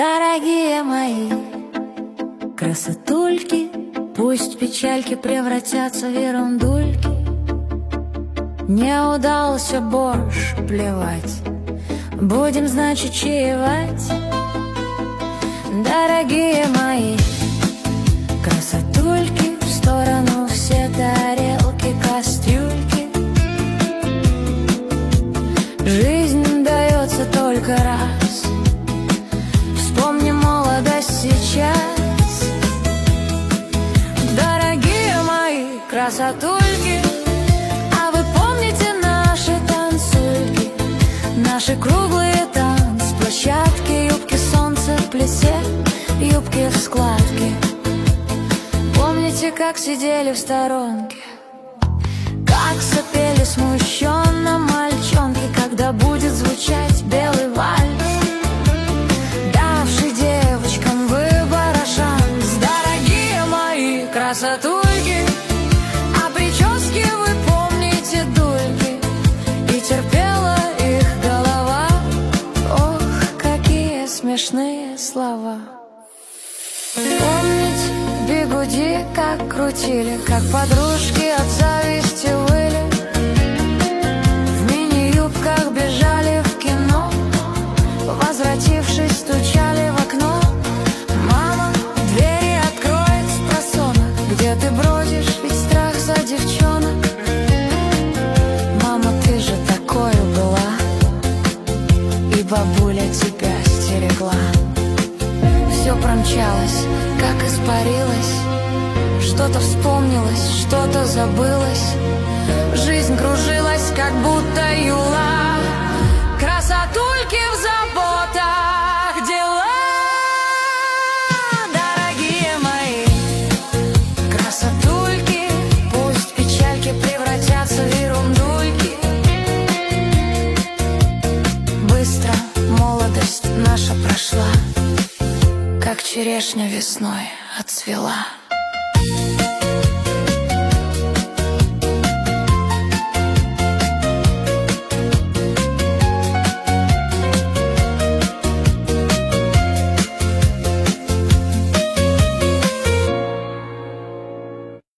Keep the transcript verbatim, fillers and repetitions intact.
Дорогие мои красотульки, пусть печальки превратятся в ерундульки. Не удался борщ, плевать, будем, значит, чаевать. Дорогие мои красотульки, в сторону все тарелки, кастрюльки. Жизнь дается только раз, вспомни молодость сейчас. Дорогие мои красотульки, а вы помните наши танцульки, наши круглые танцплощадки, юбки солнца в плесе, юбки в складке. Помните, как сидели в сторонке, как сопели смущенно мальчонки, когда будет звучать белый вальс, давший девочкам выбора шанс. Дорогие мои красотульки, а прически вы помните дульки, и терпела их голова. Ох, какие смешные слова. Помните бигуди, как крутили, как подружки от зависти выли, в мини-юбках бежали в кино, возвратившись, стучали в окно. Мама двери откроет спросонок, где ты бродишь, ведь страх за девчонок. Мама, ты же такою была, и бабуля тебя стерегла. Все промчалось, как испарилось, что-то вспомнилось, что-то забылось. Жизнь кружилась, как будто юла, красотульки в заботах дела. Дорогие мои красотульки, пусть печальки превратятся в ерундульки. Быстро молодость наша прошла, как черешня весной отцвела.